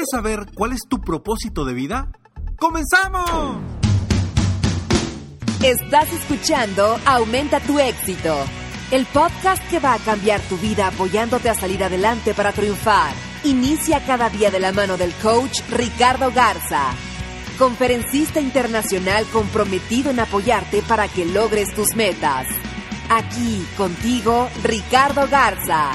¿Quieres saber cuál es tu propósito de vida? ¡Comenzamos! Estás escuchando Aumenta tu éxito, el podcast que va a cambiar tu vida apoyándote a salir adelante para triunfar. Inicia cada día de la mano del coach Ricardo Garza, conferencista internacional comprometido en apoyarte para que logres tus metas. Aquí contigo, Ricardo Garza.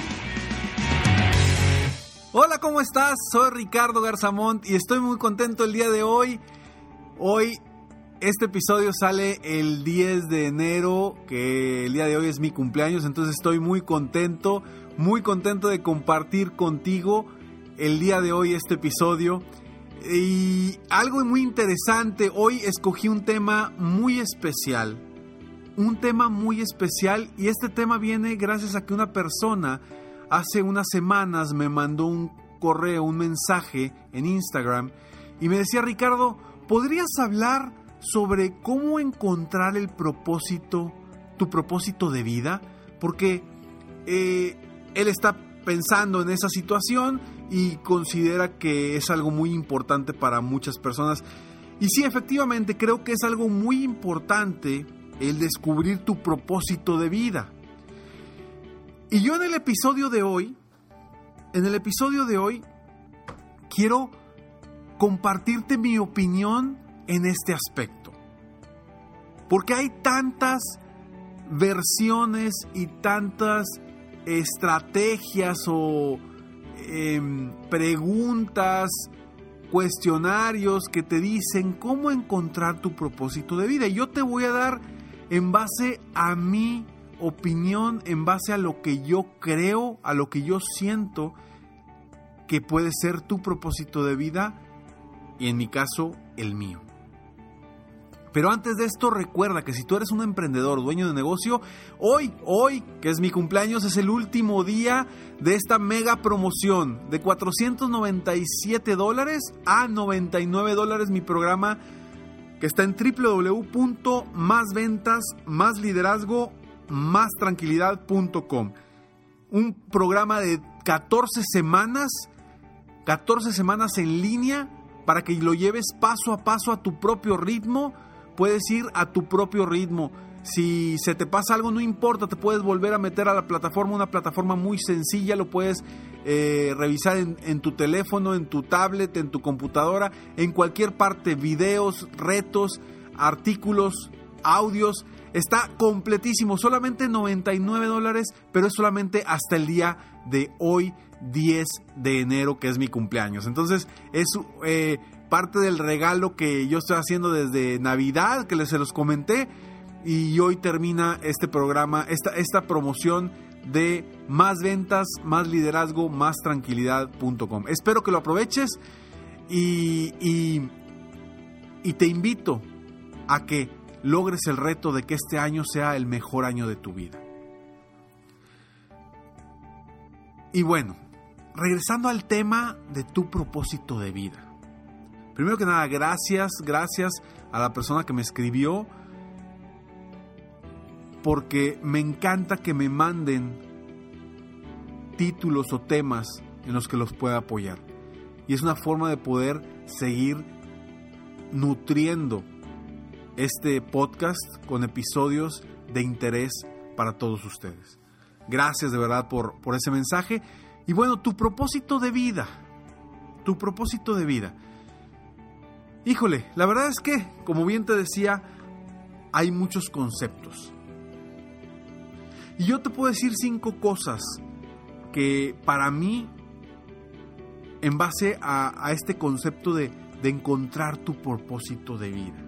Hola, ¿cómo estás? Soy Ricardo Garzamont y estoy muy contento el día de hoy. Este episodio sale el 10 de enero, que el día de hoy es mi cumpleaños, entonces estoy muy contento de compartir contigo el día de hoy este episodio. Y algo muy interesante, hoy escogí un tema muy especial, y este tema viene gracias a que una persona hace unas semanas me mandó un correo, un mensaje en Instagram y me decía: Ricardo, ¿podrías hablar sobre cómo encontrar tu propósito de vida? Porque él está pensando en esa situación y considera que es algo muy importante para muchas personas. Y sí, efectivamente, creo que es algo muy importante el descubrir tu propósito de vida. Y yo en el episodio de hoy quiero compartirte mi opinión en este aspecto. Porque hay tantas versiones y tantas estrategias o preguntas, cuestionarios que te dicen cómo encontrar tu propósito de vida. Y yo te voy a dar, en base a mi opinión, en base a lo que yo creo, a lo que yo siento que puede ser tu propósito de vida, y en mi caso, el mío. Pero antes de esto, recuerda que si tú eres un emprendedor, dueño de negocio, hoy, que es mi cumpleaños, es el último día de esta mega promoción de $497 a $99, mi programa que está en www.másventas.másliderazgo.mastranquilidad.com. Un programa de 14 semanas en línea para que lo lleves paso a paso a tu propio ritmo. Puedes ir a tu propio ritmo. Si se te pasa algo, no importa, te puedes volver a meter a la plataforma, una plataforma muy sencilla, lo puedes revisar en tu teléfono, en tu tablet, en tu computadora, en cualquier parte, videos, retos, artículos, audios. Está completísimo, solamente $99, pero es solamente hasta el día de hoy, 10 de enero, que es mi cumpleaños. Entonces es parte del regalo que yo estoy haciendo desde Navidad, que se los comenté, y hoy termina este programa, esta promoción de Más Ventas, Más Liderazgo, Más Tranquilidad.com. Espero que lo aproveches y te invito a que logres el reto de que este año sea el mejor año de tu vida. Y bueno, regresando al tema de tu propósito de vida. Primero que nada, gracias a la persona que me escribió, porque me encanta que me manden títulos o temas en los que los pueda apoyar. Y es una forma de poder seguir nutriendo este podcast con episodios de interés para todos ustedes. Gracias de verdad por ese mensaje. Y bueno, tu propósito de vida. Híjole, la verdad es que, como bien te decía, hay muchos conceptos. Y yo te puedo decir 5 cosas que para mí, en base a este concepto de encontrar tu propósito de vida.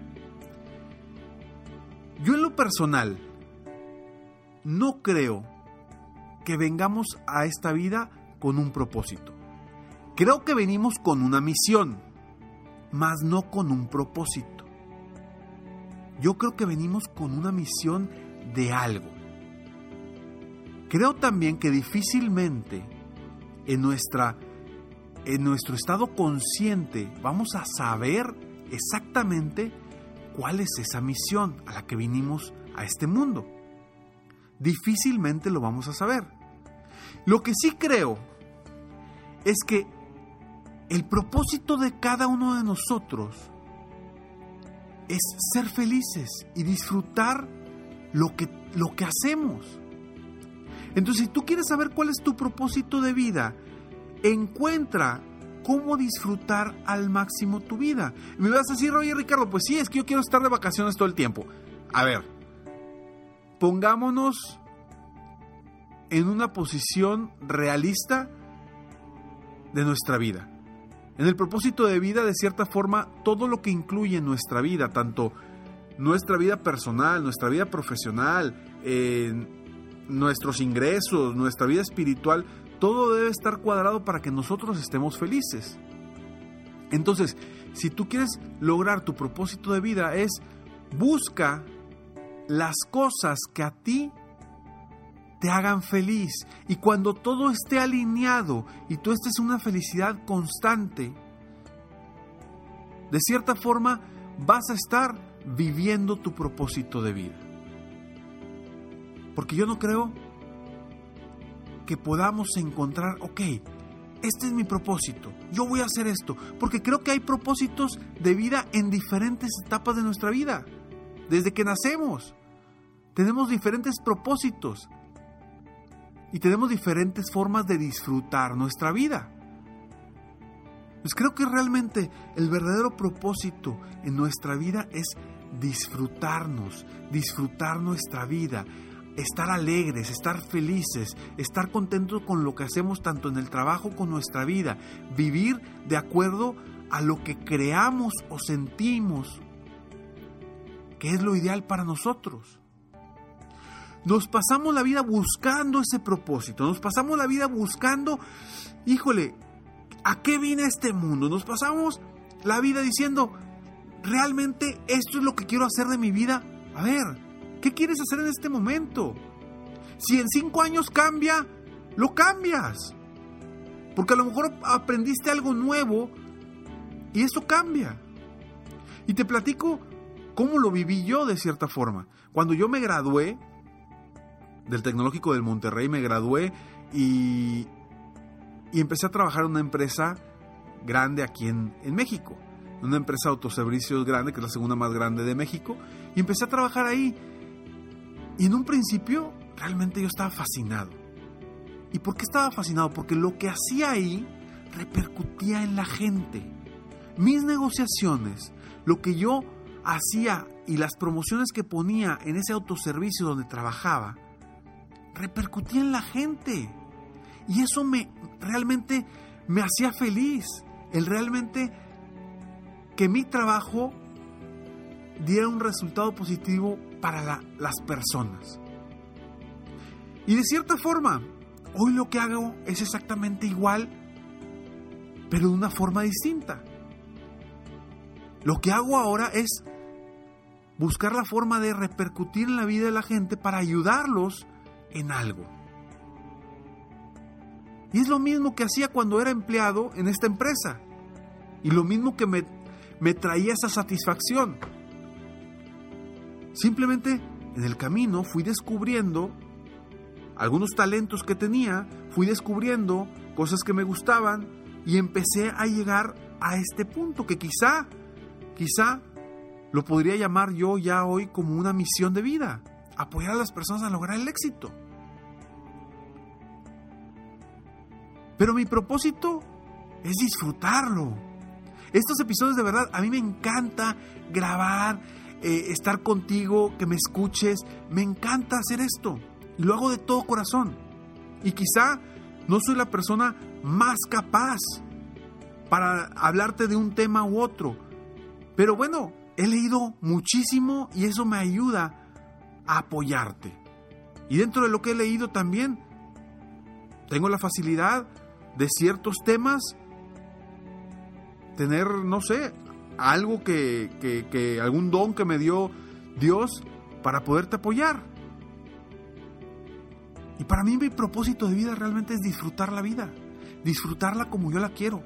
Yo en lo personal no creo que vengamos a esta vida con un propósito. Creo que venimos con una misión, mas no con un propósito. Yo creo que venimos con una misión de algo. Creo también que difícilmente en nuestro estado consciente vamos a saber exactamente cuál es esa misión a la que vinimos a este mundo. Difícilmente lo vamos a saber. Lo que sí creo es que el propósito de cada uno de nosotros es ser felices y disfrutar lo que hacemos. Entonces, si tú quieres saber cuál es tu propósito de vida, encuentra cómo disfrutar al máximo tu vida. Y me vas a decir, oye Ricardo, pues sí, es que yo quiero estar de vacaciones todo el tiempo. A ver, pongámonos en una posición realista de nuestra vida. En el propósito de vida, de cierta forma, todo lo que incluye en nuestra vida, tanto nuestra vida personal, nuestra vida profesional, nuestros ingresos, nuestra vida espiritual, todo debe estar cuadrado para que nosotros estemos felices. Entonces, si tú quieres lograr tu propósito de vida, busca las cosas que a ti te hagan feliz. Y cuando todo esté alineado y tú estés en una felicidad constante, de cierta forma vas a estar viviendo tu propósito de vida. Porque yo no creo que podamos encontrar, este es mi propósito, yo voy a hacer esto, porque creo que hay propósitos de vida en diferentes etapas de nuestra vida. Desde que nacemos, tenemos diferentes propósitos y tenemos diferentes formas de disfrutar nuestra vida. Pues creo que realmente el verdadero propósito en nuestra vida es disfrutarnos, disfrutar nuestra vida, estar alegres, estar felices, estar contentos con lo que hacemos tanto en el trabajo como en nuestra vida, vivir de acuerdo a lo que creamos o sentimos que es lo ideal para nosotros. Nos pasamos la vida buscando ese propósito, nos pasamos la vida buscando, ¿a qué vine a este mundo? Nos pasamos la vida diciendo, ¿realmente esto es lo que quiero hacer de mi vida? A ver, ¿qué quieres hacer en este momento? Si en 5 años cambia, lo cambias. Porque a lo mejor aprendiste algo nuevo y eso cambia. Y te platico cómo lo viví yo de cierta forma. Cuando yo me gradué del Tecnológico del Monterrey, me gradué y empecé a trabajar en una empresa grande aquí en México. Una empresa de autoservicios grande, que es la segunda más grande de México. Y empecé a trabajar ahí. Y en un principio, realmente yo estaba fascinado. ¿Y por qué estaba fascinado? Porque lo que hacía ahí repercutía en la gente. Mis negociaciones, lo que yo hacía y las promociones que ponía en ese autoservicio donde trabajaba, repercutía en la gente. Y eso realmente me hacía feliz. El realmente que mi trabajo diera un resultado positivo para las personas. Y de cierta forma, hoy lo que hago es exactamente igual, pero de una forma distinta. Lo que hago ahora es buscar la forma de repercutir en la vida de la gente para ayudarlos en algo. Y es lo mismo que hacía cuando era empleado en esta empresa. Y lo mismo que me traía esa satisfacción. Simplemente en el camino fui descubriendo algunos talentos que tenía, fui descubriendo cosas que me gustaban y empecé a llegar a este punto que quizá lo podría llamar yo ya hoy como una misión de vida, apoyar a las personas a lograr el éxito. Pero mi propósito es disfrutarlo. Estos episodios de verdad, a mí me encanta grabar, estar contigo, que me escuches. Me encanta hacer esto. Y lo hago de todo corazón. Y quizá no soy la persona más capaz para hablarte de un tema u otro. Pero bueno, he leído muchísimo y eso me ayuda a apoyarte. Y dentro de lo que he leído también, tengo la facilidad de ciertos temas tener, algo que algún don que me dio Dios para poderte apoyar. Y para mí mi propósito de vida realmente es disfrutar la vida, disfrutarla como yo la quiero.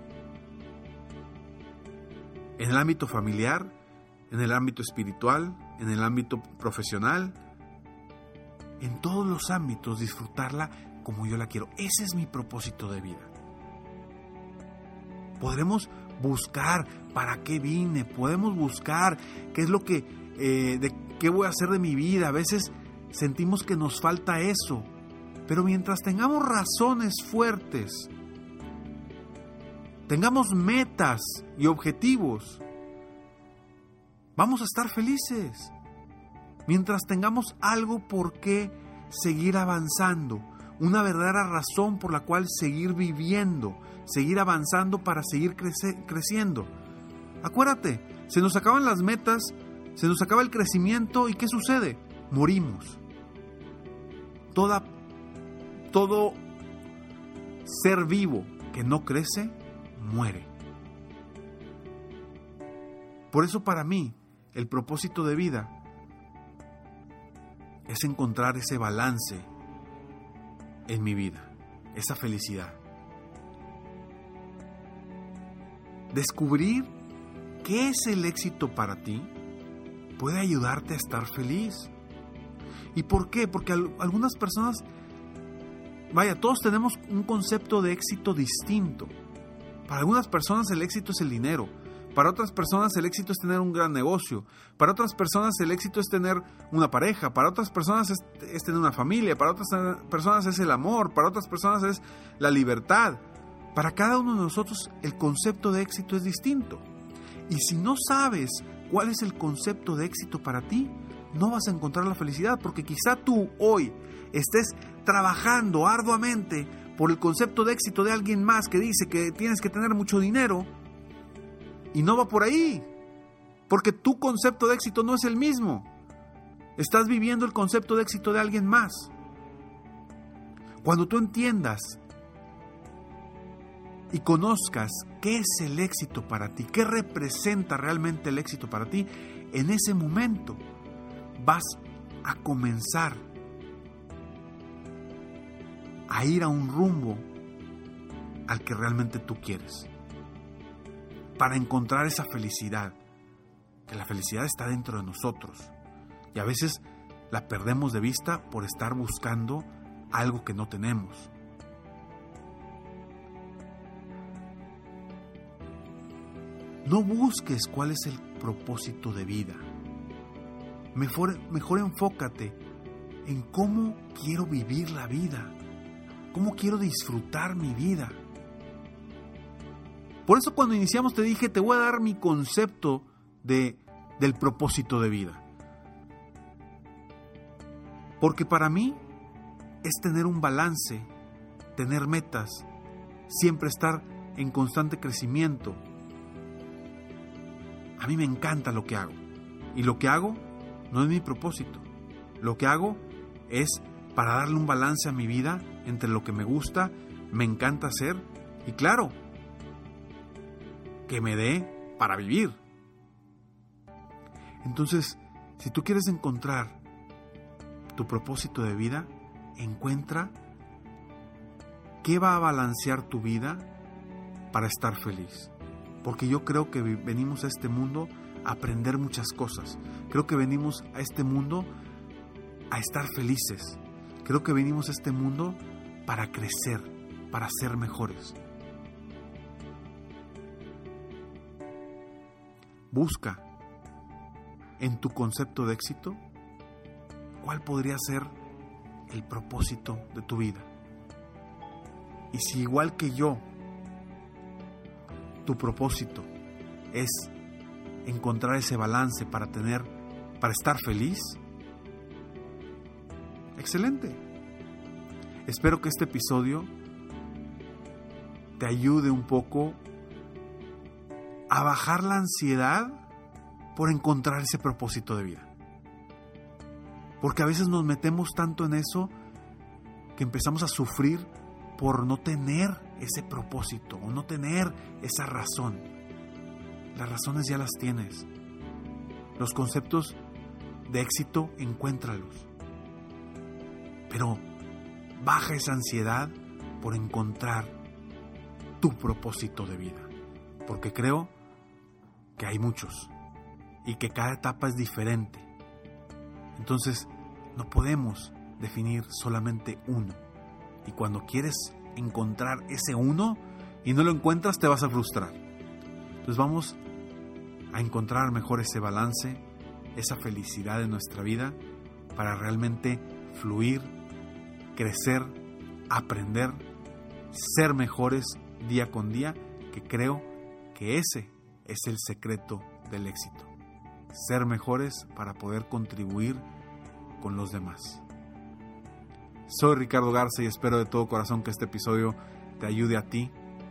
En el ámbito familiar, en el ámbito espiritual, en el ámbito profesional, en todos los ámbitos disfrutarla como yo la quiero. Ese es mi propósito de vida. Podremos buscar para qué vine, podemos buscar qué es lo que, de qué voy a hacer de mi vida. A veces sentimos que nos falta eso, pero mientras tengamos razones fuertes, tengamos metas y objetivos, vamos a estar felices. Mientras tengamos algo por qué seguir avanzando, una verdadera razón por la cual seguir viviendo, seguir avanzando para seguir creciendo. Acuérdate, se nos acaban las metas, se nos acaba el crecimiento y ¿qué sucede? Morimos. Todo ser vivo que no crece, muere. Por eso para mí, el propósito de vida es encontrar ese balance en mi vida, esa felicidad. Descubrir qué es el éxito para ti puede ayudarte a estar feliz. ¿Y por qué? Porque algunas personas, todos tenemos un concepto de éxito distinto. Para algunas personas el éxito es el dinero. Para otras personas el éxito es tener un gran negocio. Para otras personas el éxito es tener una pareja. Para otras personas es tener una familia. Para otras personas es el amor. Para otras personas es la libertad. Para cada uno de nosotros el concepto de éxito es distinto. Y si no sabes cuál es el concepto de éxito para ti, no vas a encontrar la felicidad, porque quizá tú hoy estés trabajando arduamente por el concepto de éxito de alguien más que dice que tienes que tener mucho dinero, y no va por ahí, porque tu concepto de éxito no es el mismo. Estás viviendo el concepto de éxito de alguien más. Cuando tú entiendas y conozcas qué es el éxito para ti, qué representa realmente el éxito para ti, en ese momento vas a comenzar a ir a un rumbo al que realmente tú quieres, para encontrar esa felicidad, que la felicidad está dentro de nosotros y a veces la perdemos de vista por estar buscando algo que no tenemos. No busques cuál es el propósito de vida. Mejor enfócate en cómo quiero vivir la vida, cómo quiero disfrutar mi vida. Por eso cuando iniciamos te dije, te voy a dar mi concepto del propósito de vida. Porque para mí es tener un balance, tener metas, siempre estar en constante crecimiento. A mí me encanta lo que hago. Y lo que hago no es mi propósito. Lo que hago es para darle un balance a mi vida entre lo que me gusta, me encanta hacer y claro, que me dé para vivir. Entonces, si tú quieres encontrar tu propósito de vida, encuentra qué va a balancear tu vida para estar feliz. Porque yo creo que venimos a este mundo a aprender muchas cosas. Creo que venimos a este mundo a estar felices. Creo que venimos a este mundo para crecer, para ser mejores. Busca en tu concepto de éxito cuál podría ser el propósito de tu vida. Y si igual que yo, tu propósito es encontrar ese balance para estar feliz, excelente. Espero que este episodio te ayude un poco a bajar la ansiedad por encontrar ese propósito de vida. Porque a veces nos metemos tanto en eso que empezamos a sufrir por no tener ese propósito o no tener esa razón. Las razones ya las tienes. Los conceptos de éxito, encuéntralos. Pero baja esa ansiedad por encontrar tu propósito de vida. Porque creo que hay muchos y que cada etapa es diferente. Entonces, no podemos definir solamente uno. Y cuando quieres encontrar ese uno, y no lo encuentras, te vas a frustrar. Entonces vamos a encontrar mejor ese balance, esa felicidad en nuestra vida para realmente fluir, crecer, aprender, ser mejores día con día, que creo que ese es el secreto del éxito. Ser mejores para poder contribuir con los demás. Soy Ricardo Garza y espero de todo corazón que este episodio te ayude a ti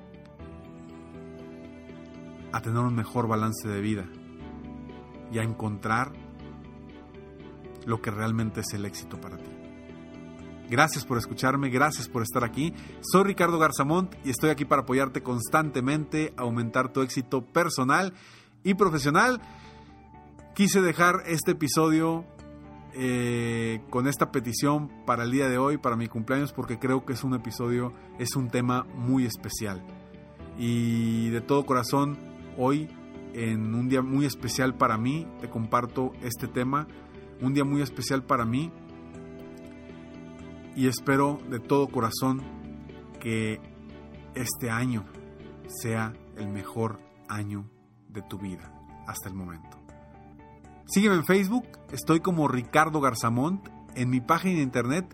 a tener un mejor balance de vida y a encontrar lo que realmente es el éxito para ti. Gracias por escucharme, gracias por estar aquí. Soy Ricardo Garzamont y estoy aquí para apoyarte constantemente a aumentar tu éxito personal y profesional. Quise dejar este episodio con esta petición para el día de hoy, para mi cumpleaños, porque creo que es un episodio, es un tema muy especial. Y de todo corazón, hoy, en un día muy especial para mí, te comparto este tema, un día muy especial para mí, y espero de todo corazón que este año sea el mejor año de tu vida hasta el momento. Sígueme en Facebook, estoy como Ricardo Garzamont, en mi página de internet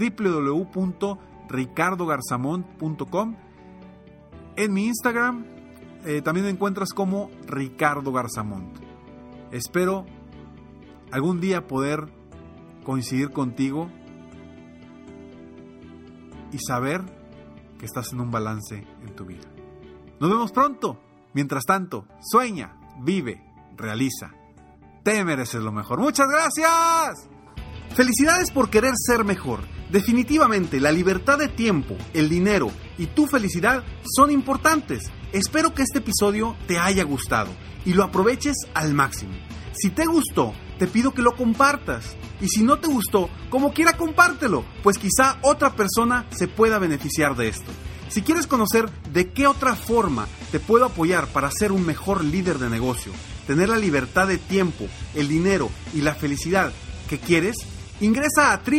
www.ricardogarzamont.com. En mi Instagram también me encuentras como Ricardo Garzamont. Espero algún día poder coincidir contigo y saber que estás en un balance en tu vida. Nos vemos pronto. Mientras tanto, sueña, vive, realiza. Te mereces lo mejor. ¡Muchas gracias! Felicidades por querer ser mejor. Definitivamente, la libertad de tiempo, el dinero y tu felicidad son importantes. Espero que este episodio te haya gustado y lo aproveches al máximo. Si te gustó, te pido que lo compartas. Y si no te gustó, como quiera compártelo, pues quizá otra persona se pueda beneficiar de esto. Si quieres conocer de qué otra forma te puedo apoyar para ser un mejor líder de negocio, tener la libertad de tiempo, el dinero y la felicidad que quieres, ingresa a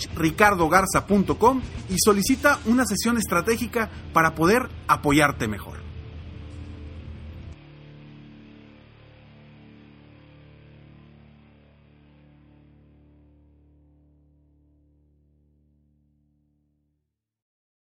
www.coachricardogarza.com y solicita una sesión estratégica para poder apoyarte mejor.